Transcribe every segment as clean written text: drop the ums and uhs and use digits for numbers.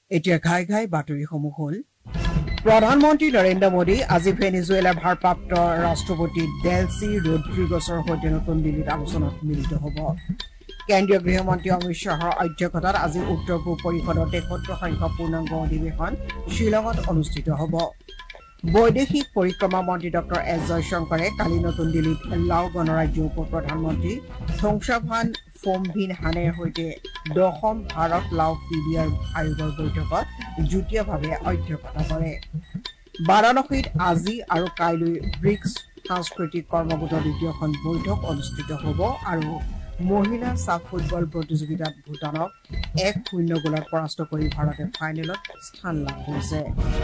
এতিয়া ঘাই বাতৰিসমূহ হ'ল প্ৰধানমন্ত্ৰী নৰেন্দ্ৰ মোদী আজি ভেনিজুৱেলাৰ ভাৰপ্ৰাপ্ত ৰাষ্ট্ৰপতি ডেলচি ৰড্ৰিগছৰ সৈতে নতুন দিল্লীত আলোচনাত মিলিত হ'ব। কেন্দ্ৰীয় গৃহমন্ত্ৰী অমিত শ্বাহৰ অধ্যক্ষতাত আজি উত্তৰ পূব পৰিষদৰ ৭৩ সংখ্যক পূৰ্ণাংগ অধিৱেশন শ্বিলঙত অনুষ্ঠিত হ'ব। বৈদেশিক পৰিক্ৰমা মন্ত্ৰী ডঃ এছ জয়শংকৰে কালি নতুন দিল্লীত লাও গণৰাজ্যৰ উপ প্ৰধানমন্ত্ৰী থোংছাভান ফোমভিনহানেৰ সৈতে ১০ম ভাৰত লাও পিডিআৰ আয়োগৰ বৈঠকত যুটীয়াভাৱে অধ্যক্ষতা কৰে। বাৰাণসীত আজি আৰু কাইলৈ ব্ৰিক্স সাংস্কৃতিক কৰ্মগোটৰ দ্বিতীয়খন বৈঠক অনুষ্ঠিত হ'ব আৰু মহিলা চাফ ফুটবল প্ৰতিযোগিতাত ভূটানক ১-০ গ'লত পৰাস্ত কৰি ভাৰতে ফাইনেলত স্থান লাভ কৰিছে।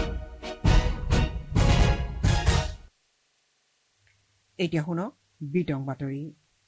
এতিয়া শুনক বিতং বাতৰি।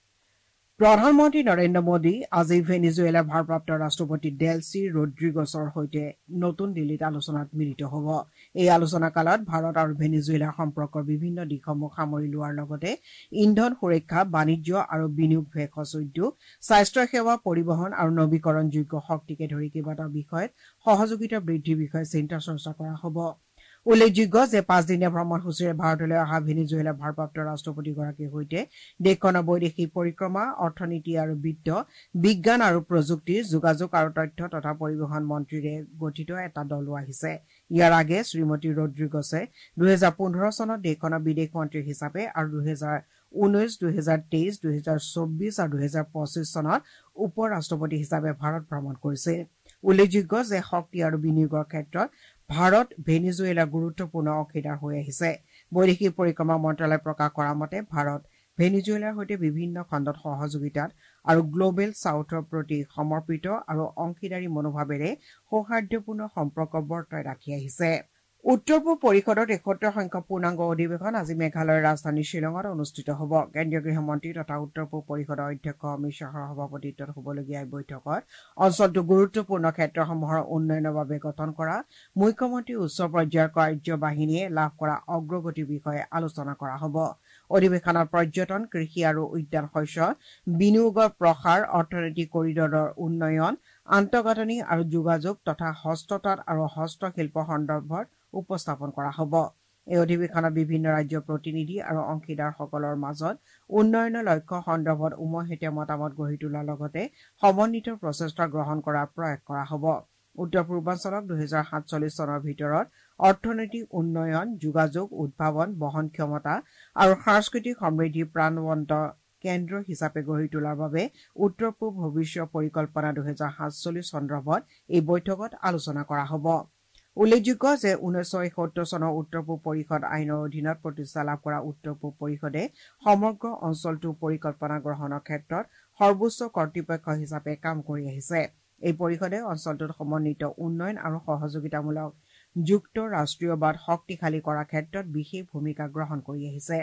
প্ৰধানমন্ত্ৰী নৰেন্দ্ৰ মোদী আজি ভেনিজুৱেলাৰ ভাৰপ্ৰাপ্ত ৰাষ্ট্ৰপতি ডেলচি ৰড্ৰিগছৰ সৈতে নতুন দিল্লীত আলোচনাত মিলিত হ'ব। এই আলোচনা কালত ভাৰত আৰু ভেনিজুৱেলাৰ সম্পৰ্কৰ বিভিন্ন দিশসমূহ সামৰি লোৱাৰ লগতে ইন্ধন সুৰক্ষা, বাণিজ্য আৰু বিনিয়োগ, ভেষজ উদ্যোগ, স্বাস্থ্যসেৱা, পৰিবহণ আৰু নৱীকৰণযোগ্য শক্তিকে ধৰি কেইবাটাও বিষয়ত সহযোগিতা বৃদ্ধিৰ বিষয়ে চিন্তা চৰ্চা কৰা হ'ব। উল্লেখযোগ্য যে ৫ দিনীয়া ভ্ৰমণসূচীৰে ভাৰতলৈ অহা ভেনিজুৱেলাৰ ভাৰপ্ৰাপ্ত ৰাষ্ট্ৰপতিগৰাকীৰ সৈতে দেশখনৰ বৈদেশিক পৰিক্ৰমা, অৰ্থনীতি আৰু বিত্ত, বিজ্ঞান আৰু প্ৰযুক্তি, যোগাযোগ আৰু তথ্য তথা পৰিবহণ মন্ত্ৰীৰে গঠিত এটা দলো আহিছে। ইয়াৰ আগেয়ে শ্ৰীমতী ৰড্ৰিগছে ২০১৫ চনত দেশখনৰ বিদেশ মন্ত্ৰী হিচাপে আৰু ২০১৯, ২০২৩, ২০২৪ আৰু ২০২৫ চনত উপ ৰাষ্ট্ৰপতি হিচাপে ভাৰত ভ্ৰমণ কৰিছিল। উল্লেখযোগ্য যে শক্তি আৰু বিনিয়োগৰ ক্ষেত্ৰত ভাৰত ভেনিজুৱেলাৰ গুৰুত্বপূৰ্ণ অংশীদাৰ হৈ আহিছে। বৈদেশিক পৰিক্ৰমা মন্ত্ৰালয়ে প্ৰকাশ কৰা মতে ভাৰত ভেনিজুৱেলাৰ সৈতে বিভিন্ন খণ্ডত সহযোগিতাত আৰু গ্লবেল ছাউথৰ প্ৰতি সমৰ্পিত আৰু অংশীদাৰী মনোভাৱেৰে সৌহাৰ্দ্যপূৰ্ণ সম্পৰ্ক বৰ্তাই ৰাখি আহিছে। উত্তৰ পূব পৰিষদৰ ৭৩ সংখ্যক পূৰ্ণাংগ অধিৱেশন আজি মেঘালয়ৰ ৰাজধানী শ্বিলঙত অনুষ্ঠিত হ'ব। কেন্দ্ৰীয় গৃহমন্ত্ৰী তথা উত্তৰ পূব পৰিষদৰ অধ্যক্ষ অমিত শ্বাহৰ সভাপতিত্বত হ'বলগীয়া এই বৈঠকত অঞ্চলটোৰ গুৰুত্বপূৰ্ণ ক্ষেত্ৰসমূহৰ উন্নয়নৰ বাবে গঠন কৰা মুখ্যমন্ত্ৰী উচ্চ পৰ্যায়ৰ কাৰ্যবাহিনীয়ে লাভ কৰা অগ্ৰগতিৰ বিষয়ে আলোচনা কৰা হ'ব। অধিৱেশনত পৰ্যটন, কৃষি আৰু উদ্যান শস্য, বিনিয়োগৰ প্ৰসাৰ, অৰ্থনৈতিক কৰিডৰৰ উন্নয়ন, আন্তঃগাঁথনি আৰু যোগাযোগ তথা হস্ততাঁত আৰু হস্তশিল্প সন্দৰ্ভত উপস্থাপন কৰা হ'ব। এই অধিৱেশনত বিভিন্ন ৰাজ্যৰ প্ৰতিনিধি আৰু অংশীদাৰসকলৰ মাজত উন্নয়নৰ লক্ষ্য সন্দৰ্ভত উমৈহতীয়া মতামত গঢ়ি তোলাৰ লগতে সমন্বিত প্ৰচেষ্টা গ্ৰহণ কৰাৰ প্ৰয়াস কৰা হ'ব। উত্তৰ পূৰ্বাঞ্চলক ২০৪৭ চনৰ ভিতৰত অৰ্থনৈতিক উন্নয়ন, যোগাযোগ, উদ্ভাৱন, বহন ক্ষমতা আৰু সাংস্কৃতিক সমৃদ্ধি প্ৰাণৱন্ত কেন্দ্ৰ হিচাপে গঢ়ি তোলাৰ বাবে উত্তৰ পূব ভৱিষ্যৎ পৰিকল্পনা ২০৪৭ সন্দৰ্ভত এই বৈঠকত আলোচনা কৰা হ'ব। উল্লেখযোগ্য যে ১৯৭১ চনৰ উত্তৰ পূব পৰিষদ আইনৰ অধীনত প্ৰতিষ্ঠা লাভ কৰা উত্তৰ পূব পৰিষদে সমগ্ৰ অঞ্চলটোৰ পৰিকল্পনা গ্ৰহণৰ ক্ষেত্ৰত সৰ্বোচ্চ কৰ্তৃপক্ষ হিচাপে কাম কৰি আহিছে। এই পৰিষদে অঞ্চলটোত সমন্বিত উন্নয়ন আৰু সহযোগিতামূলক যুক্ত ৰাষ্ট্ৰীয়বাদ শক্তিশালী কৰাৰ ক্ষেত্ৰত বিশেষ ভূমিকা গ্ৰহণ কৰি আহিছে।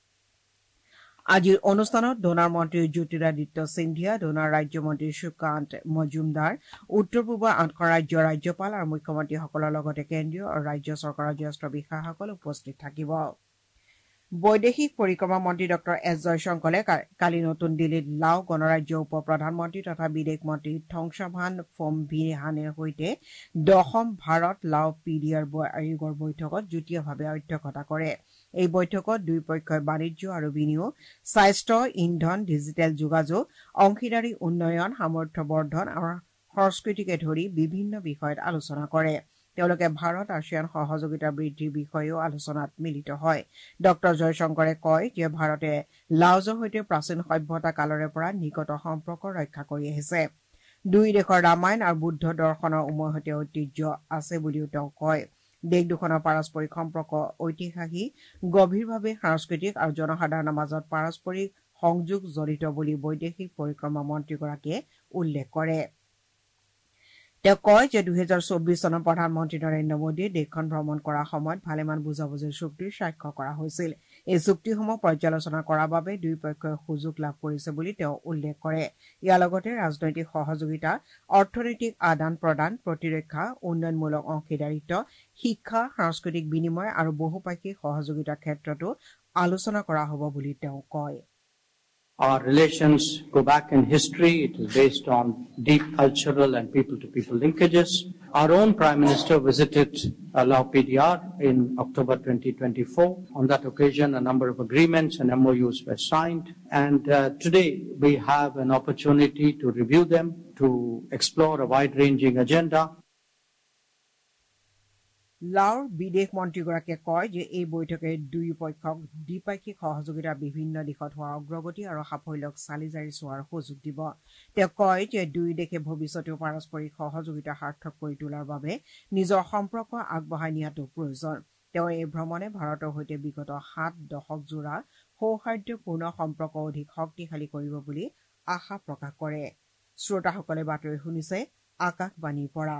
আজিৰ অনুষ্ঠানত ডোনাৰ মন্ত্ৰী জ্যোতিৰাদিত্য সিন্ধিয়া, ডোনাৰ ৰাজ্যমন্ত্ৰী সুকান্ত মজুমদাৰ, উত্তৰ পূবৰ ৮খন ৰাজ্যৰ ৰাজ্যপাল আৰু মুখ্যমন্ত্ৰীসকলৰ লগতে কেন্দ্ৰীয় আৰু ৰাজ্য চৰকাৰৰ জ্যেষ্ঠ বিষয়াসকল উপস্থিত থাকিব। বৈদেশিক পৰিক্ৰমা মন্ত্ৰী ডঃ এছ জয়শংকৰে কালি নতুন দিল্লীত লাও গণৰাজ্যৰ উপ প্ৰধানমন্ত্ৰী তথা বিদেশ মন্ত্ৰী থোংছাভান ফোমভিনহানেৰ সৈতে ১০ম ভাৰত লাও পিডিআৰ আয়োগৰ বৈঠকত যুটীয়াভাৱে অধ্যক্ষতা কৰে। এই বৈঠকত দুয়োপক্ষই বাণিজ্য আৰু বিনিয়োগ, স্বাস্থ্য, ইন্ধন, ডিজিটেল যোগাযোগ, অংশীদাৰী উন্নয়ন, সামৰ্থ্য বৰ্ধন আৰু সংস্কৃতিকে ধৰি বিভিন্ন বিষয়ত আলোচনা কৰে। তেওঁলোকে ভাৰত আছিয়ান সহযোগিতা বৃদ্ধিৰ বিষয়েও আলোচনাত মিলিত হয়। ডঃ জয়শংকৰে কয় যে ভাৰতে লাওজৰ সৈতে প্ৰাচীন সভ্যতা কালৰে পৰা নিকট সম্পৰ্ক ৰক্ষা কৰি আহিছে। দুয়ো দেশৰ ৰামায়ণ আৰু বুদ্ধ দৰ্শনৰ উমৈহতীয়া ঐতিহ্য আছে বুলিও তেওঁ কয়। দেশ দুখনৰ পাৰস্পৰিক সম্পৰ্ক ঐতিহাসিক, গভীৰভাৱে সাংস্কৃতিক আৰু জনসাধাৰণৰ মাজত পাৰস্পৰিক সংযোগ জড়িত বুলি বৈদেশিক পৰিক্ৰমা মন্ত্ৰীগৰাকীয়ে উল্লেখ কৰে। তেওঁ কয় যে ২০২৪ চনত প্ৰধানমন্ত্ৰী নৰেন্দ্ৰ মোদীয়ে দেশখন ভ্ৰমণ কৰাৰ সময়ত ভালেমান বুজাবুজিৰ চুক্তিৰ স্বাক্ষৰ কৰা হৈছিল। এই চুক্তিসমূহ পৰ্যালোচনা কৰাৰ বাবে দুয়োপক্ষই সুযোগ লাভ কৰিছে বুলি তেওঁ উল্লেখ কৰে। ইয়াৰ লগতে ৰাজনৈতিক সহযোগিতা, অৰ্থনৈতিক আদান প্ৰদান, প্ৰতিৰক্ষা, উন্নয়নমূলক অংশীদাৰিত্ব, শিক্ষা, সাংস্কৃতিক বিনিময় আৰু বহুপাক্ষিক সহযোগিতাৰ ক্ষেত্ৰতো আলোচনা কৰা হ'ব বুলি তেওঁ কয়। Our relations go back in history. It is based on deep cultural and people-to-people linkages. Our own Prime Minister visited Laos PDR in October 2024. On that occasion, a number of agreements and MOUs were signed. And today, we have an opportunity to review them, to explore a wide-ranging agenda. লাওৰ বিদেশ মন্ত্ৰীগৰাকীয়ে কয় যে এই বৈঠকে দুয়ো পক্ষক দ্বিপাক্ষিক সহযোগিতাৰ বিভিন্ন দিশত হোৱা অগ্ৰগতি আৰু সাফল্যক চালি জাৰি চোৱাৰ সুযোগ দিব। তেওঁ কয় যে দুয়ো দেশে ভৱিষ্যতেও পাৰস্পৰিক সহযোগিতা সাৰ্থক কৰি তোলাৰ বাবে নিজৰ সম্পৰ্ক আগবঢ়াই নিয়াটো প্ৰয়োজন। তেওঁ এই ভ্ৰমণে ভাৰতৰ সৈতে বিগত 7 দশকজোৰা সৌহাৰ্দ্যপূৰ্ণ সম্পৰ্ক অধিক শক্তিশালী কৰিব বুলি আশা প্ৰকাশ কৰে। শ্ৰোতাসকলে বাতৰি শুনিছে আকাশবাণীৰ পৰা।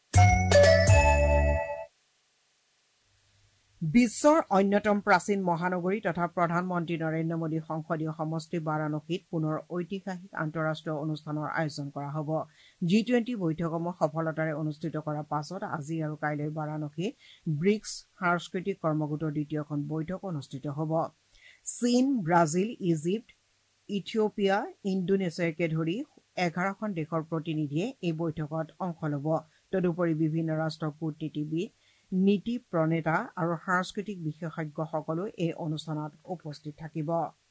বিশ্বৰ অন্যতম প্ৰাচীন মহানগৰী তথা প্ৰধানমন্ত্ৰী নৰেন্দ্ৰ মোদীৰ সংসদীয় সমষ্টি বাৰাণসীত পুনৰ ঐতিহাসিক আন্তঃৰাষ্ট্ৰীয় অনুষ্ঠানৰ আয়োজন কৰা হ'ব। G20 বৈঠকসমূহ সফলতাৰে অনুষ্ঠিত কৰাৰ পাছত আজি আৰু কাইলৈ বাৰাণসীত ব্ৰিক্স সাংস্কৃতিক কৰ্মগোটৰ দ্বিতীয়খন বৈঠক অনুষ্ঠিত হ'ব। চীন, ব্ৰাজিল, ইজিপ্ত, ইথিঅপিয়া, ইণ্ডোনেছিয়াকে ধৰি 11খন দেশৰ প্ৰতিনিধিয়ে এই বৈঠকত অংশ ল'ব। তদুপৰি বিভিন্ন ৰাষ্ট্ৰৰ কূটনীতিবিদ, নীতি প্ৰণেতা আৰু সাংস্কৃতিক বিশেষজ্ঞসকলো এই অনুষ্ঠানত উপস্থিত থাকিব।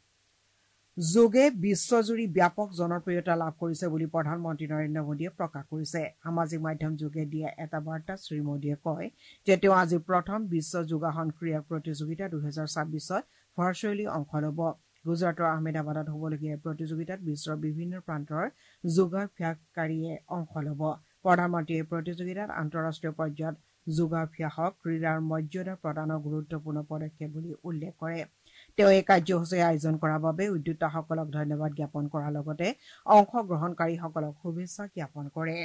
যোগে বিশ্বজুৰি ব্যাপক জনপ্ৰিয়তা লাভ কৰিছে বুলি প্ৰধানমন্ত্ৰী নৰেন্দ্ৰ মোদীয়ে প্ৰকাশ কৰিছে। সামাজিক মাধ্যম যোগে দিয়া এটা বাৰ্তাত শ্ৰীমোদীয়ে কয় যে তেওঁ আজি প্ৰথম বিশ্ব যোগাসন ক্ৰীড়া প্ৰতিযোগিতা 2026ত ভাৰ্চুৱেলি অংশ ল'ব। গুজৰাটৰ আহমেদাবাদত হ'বলগীয়া প্ৰতিযোগিতাত বিশ্বৰ বিভিন্ন প্ৰান্তৰ যোগাভ্যাসকাৰীয়ে অংশ ল'ব। প্ৰধানমন্ত্ৰীয়ে এই প্ৰতিযোগিতাত আন্তঃৰাষ্ট্ৰীয় পৰ্যায়ত যোগাভ্যাসক ক্ৰীড়াৰ মৰ্যাদা প্ৰদানৰ গুৰুত্বপূৰ্ণ পদক্ষেপ বুলি উল্লেখ কৰে। তেওঁ এই কাৰ্যসূচী আয়োজন কৰাৰ বাবে উদ্যোক্তাসকলক ধন্যবাদ জ্ঞাপন কৰাৰ লগতে অংশগ্ৰহণকাৰীসকলক শুভেচ্ছা জ্ঞাপন কৰে।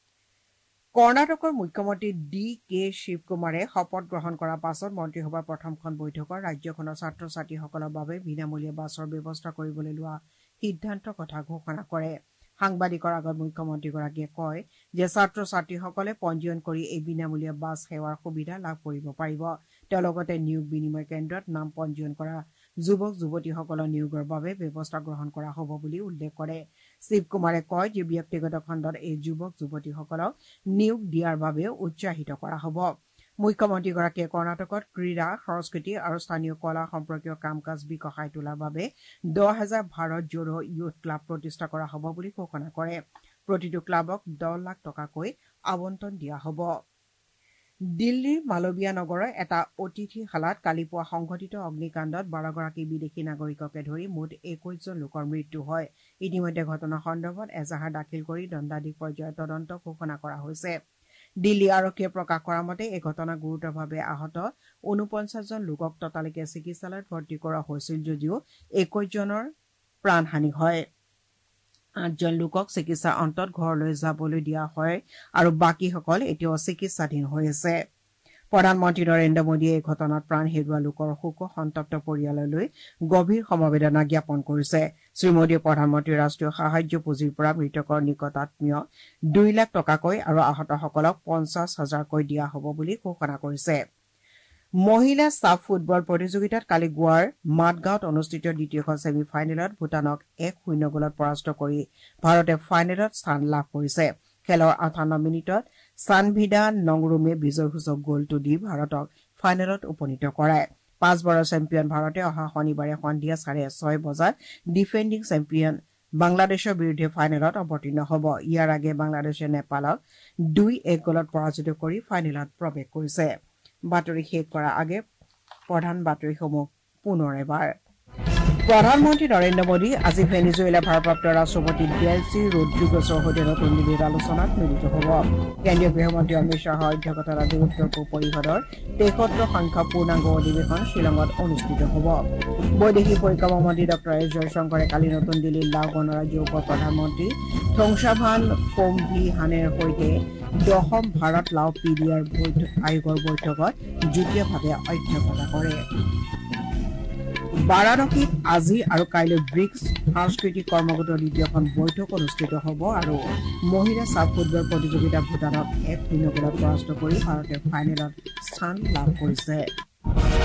কৰ্ণাটকৰ মুখ্যমন্ত্ৰী ডি.কে. শিৱকুমাৰে শপত গ্ৰহণ কৰাৰ পাছত মন্ত্ৰীসভাৰ প্ৰথমখন বৈঠকত ৰাজ্যখনৰ ছাত্ৰ ছাত্ৰীসকলৰ বাবে বিনামূলীয়া বাছৰ ব্যৱস্থা কৰিবলৈ লোৱা সিদ্ধান্তৰ কথা ঘোষণা কৰে। সাংবাদিকৰ আগত মুখ্যমন্ত্ৰীগৰাকীয়ে কয় যে ছাত্ৰ ছাত্ৰীসকলে পঞ্জীয়ন কৰি এই বিনামূলীয়া বাছ সেৱাৰ সুবিধা লাভ কৰিব পাৰিব। তেওঁ লগতে নিয়োগ বিনিময় কেন্দ্ৰত নাম পঞ্জীয়ন কৰা যুৱক যুৱতীসকলৰ নিয়োগৰ বাবে ব্যৱস্থা গ্ৰহণ কৰা হ'ব বুলি উল্লেখ কৰে। শিৱকুমাৰে কয় যে ব্যক্তিগত খণ্ডত এই যুৱক যুৱতীসকলক নিয়োগ দিয়াৰ বাবেও উৎসাহিত কৰা হ'ব। মুখ্যমন্ত্ৰীগৰাকীয়ে কৰ্ণাটকত ক্ৰীড়া, সংস্কৃতি আৰু স্থানীয় কলা সম্পৰ্কীয় কাম কাজ বিকশাই তোলাৰ বাবে 10,000 ভাৰত জোড়ো ইউথ ক্লাব প্ৰতিষ্ঠা কৰা হ'ব বুলি ঘোষণা কৰে। প্ৰতিটো ক্লাবক 10 লাখ টকাকৈ আবণ্টন দিয়া হ'ব। দিল্লীৰ মালৱিয়া নগৰৰ এটা অতিথিশালাত কালি পুৱা সংঘটিত অগ্নিকাণ্ডত 12গৰাকী বিদেশী নাগৰিককে ধৰি মুঠ 21জন লোকৰ মৃত্যু হয়। ইতিমধ্যে ঘটনা সন্দৰ্ভত এজাহাৰ দাখিল কৰি দণ্ডাধীশ পৰ্যায়ৰ তদন্ত ঘোষণা কৰা হৈছে। দিল্লী আৰক্ষীয়ে প্ৰকাশ কৰা মতে এই ঘটনাত গুৰুতৰভাৱে আহত 49জন লোকক ততালিকে চিকিৎসালয়ত ভৰ্তি কৰা হৈছিল যদিও 21 জনৰ প্ৰাণহানি হয়। 8জন লোকক চিকিৎসাৰ অন্তত ঘৰলৈ যাবলৈ দিয়া হয় আৰু বাকীসকল এতিয়াও চিকিৎসাধীন হৈ আছে। প্ৰধানমন্ত্ৰী নৰেন্দ্ৰ মোদীয়ে এই ঘটনাত প্ৰাণ হেৰুওৱা লোকৰ শোক সন্তপ্ত পৰিয়াললৈ গভীৰ সমবেদনা জ্ঞাপন কৰিছে। শ্ৰীমোদীয়ে প্ৰধানমন্ত্ৰীৰ ৰাষ্ট্ৰীয় সাহায্য পুঁজিৰ পৰা মৃতকৰ নিকটাত্মীয় 2 লাখ টকাকৈ আৰু আহতসকলক 50,000কৈ দিয়া হ'ব বুলি ঘোষণা কৰিছে। মহিলা ছাফ ফুটবল প্ৰতিযোগিতাত কালি গোৱাৰ মাদগাঁৱত অনুষ্ঠিত দ্বিতীয়খন ছেমি ফাইনেলত ভূটানক 1-0 গলত পৰাস্ত কৰি ভাৰতে ফাইনেলত স্থান লাভ কৰিছে। খেলৰ 58 মিনিটত সানভিদা নংৰুমে বিজয়সূচক গলটো দি ভাৰতক ফাইনেলত উপনীত কৰায়। 5 বাৰৰ চেম্পিয়ন ভাৰতে অহা শনিবাৰে সন্ধিয়া 6:30 বজাত ডিফেণ্ডিং চেম্পিয়ন বাংলাদেশৰ বিৰুদ্ধে ফাইনেলত অৱতীৰ্ণ হ'ব। ইয়াৰ আগেয়ে বাংলাদেশে নেপালক 2-1 গলত পৰাজিত কৰি ফাইনেলত প্ৰৱেশ কৰিছে। বাতৰি শেষ কৰাৰ আগে প্ৰধান বাতৰিসমূহ পুনৰ এবাৰ। প্ৰধানমন্ত্ৰী নৰেন্দ্ৰ মোদী আজি ভেনিজুৱেলা ভাৰপ্ৰাপ্ত ৰাষ্ট্ৰপতি ডেলচি ৰড্ৰিগছৰ সৈতে নতুন দিল্লীত আলোচনাত মিলিত হ'ব। কেন্দ্ৰীয় গৃহমন্ত্ৰী অমিত শ্বাহৰ অধ্যক্ষতাত আজি উত্তৰ পূব পৰিষদৰ 73 সংখ্যক পূৰ্ণাংগ অধিৱেশন শ্বিলঙত অনুষ্ঠিত হ'ব। বৈদেশিক পৰিক্ৰমা মন্ত্ৰী ডঃ এছ জয়শংকৰে কালি নতুন দিল্লীত লাও গণৰাজ্যৰ উপ প্ৰধানমন্ত্ৰী থংছাভান ফোমভিহানেৰ সৈতে 10ম ভাৰত লাও পিডিআৰ আয়োগৰ বৈঠকত যুটীয়াভাৱে অধ্যক্ষতা কৰে। বাৰাণসীত আজি আৰু কাইলৈ ব্ৰিক্স সাংস্কৃতিক কৰ্মগোটৰ দ্বিতীয়খন বৈঠক অনুষ্ঠিত হ'ব আৰু মহিলা ছাফ ফুটবল প্ৰতিযোগিতাত ভূটানক 1-0 গলত পৰাস্ত কৰি ভাৰতে ফাইনেলত স্থান লাভ কৰিছে।